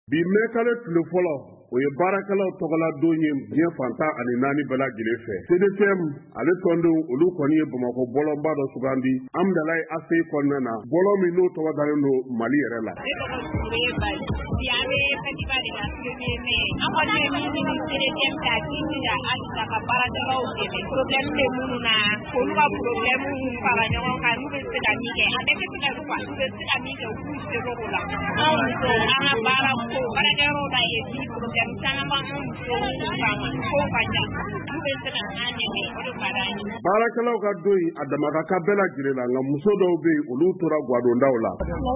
Bi mɛkale tile fɔlɔ o ye baarakɛlaw tɔgɔla don ye diɲɛ fantan ani naani bɛɛ lajɛlen fɛ. CDTM ale tɔndenw olu kɔni ye Bamakɔ bɔlɔnba dɔ sugandi Amdalaye ACI kɔnɔna na bɔlɔn min n'o tɔgɔ dalen don Mali yɛrɛ la. Baarakɛlaw ka don in a damaga ka bɛɛ lajɛlen la nka muso dɔw bɛ yen olu tora gwadondaw la.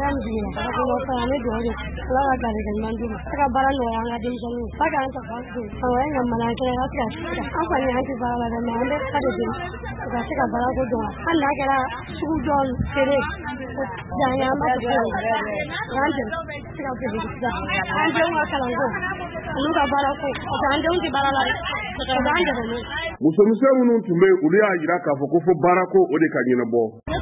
Musomisɛn minnu tun bɛ olu y'a jira k'a fɔ ko fo baarako o de ka ɲɛnabɔ.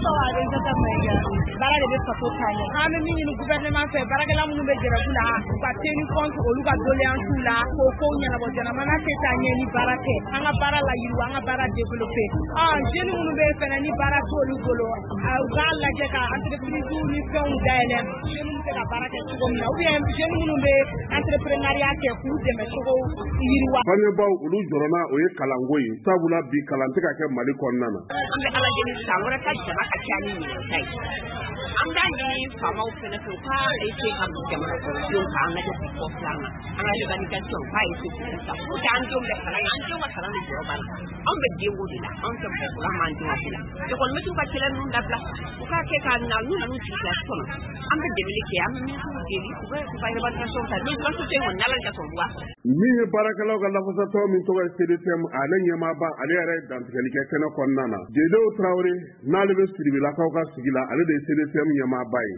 Baara de bɛ faso ta ɲɛ. An bɛ min ɲini gouvernement fɛ baarakɛla minnu bɛ grève la u ka tenir compte olu ka doléance la k'o kow ɲɛnabɔ jamana tɛ taa ɲɛ ni baara tɛ. An ka baara layiriwa an ka baara développer. Jeunes minnu bɛ fɛnɛ ni baara t'olu bolo u k'a lajɛ ka entreprise ni fɛnw dayɛlɛ jeunes bɛ se ka baara kɛ cogo min na ou bien jeunes minnu bɛ entrepreneuriat kɛ k'u dɛmɛ cogo yiriwa. Bangebaaw olu jɔrɔna o ye kalanko ye sabula bi kalan tɛ ka kɛ Mali kɔnɔna na. An bɛ Ala deli san wɛrɛ ka jama ka ca ni nin ta ye. An b'a ɲini faamaw fɛnɛ fɛ u ka essayer ka jamana kɔnɔdenw k'an lajɛ k'u kɔ fila an na. An ka organisation u k'a essayer k'u ta. O tɛ an denw bɛ kalan ye, an denw ka kalan de jɔrɔ b'a la. Anw bɛ denko de la, anw tɛ mɔgɔ an m'an denw de la. École-maîtres ka kɛlɛ ninnu dabila, u k'a kɛ k'a na n'u nan'u sigi classe kɔnɔ. An bɛ dɛmɛli kɛ, an bɛ ministre deli, u bɛ évaluation ta. Ni évaluation in kɔni n'Ala ka sɔn wa. Min ye baarakɛlaw ka lafasatɔ min tɔgɔ ye CDTM ale ɲɛmaaba ale yɛrɛ ye dantigɛli kɛ kɛnɛ kɔnɔna na. Diédéo Traoré n'ale bɛ Sidibilakaw ka sigi la ale de ye CDTM ɲɛmaaba ye.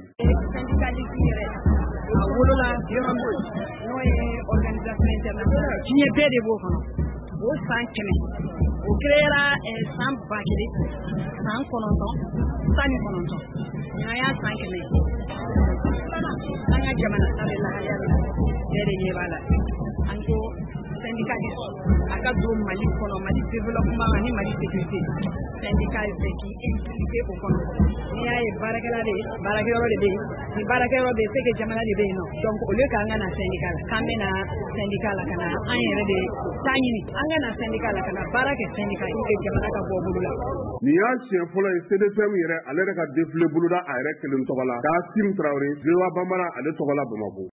A wolola Yɔrɔmbo n'o ye organisation internationale diɲɛ bɛɛ de b'o kɔnɔ. O san 100 o créera san 1000 san 900 n'an y'a san 100 an ka jamana ta bɛ lahaya la bɛɛ de ɲɛ b'a la an ko syndicat a ka don Mali kɔnɔ Mali développement ani Mali sécurité syndicat bɛ k'i impliqué o kɔnɔ n'i y'a ye baarakɛla de baarakɛyɔrɔ de bɛ yen ni baarakɛyɔrɔ bɛ yen c'est que jamana de bɛ yen nɔ donc au lieu k'an ka na syndicat la k'an bɛ na syndicat la ka na an yɛrɛ de taa ɲini an ka na syndicat la ka na baara kɛ syndicat pour que jamana ka bɔ bolo la. Nin y'a siɲɛ fɔlɔ ye CDTM yɛrɛ ale yɛrɛ ka défilé boloda a yɛrɛ kelen tɔgɔ la Kassim Traoré Zewa Bambara ale tɔgɔ la Bamakɔ.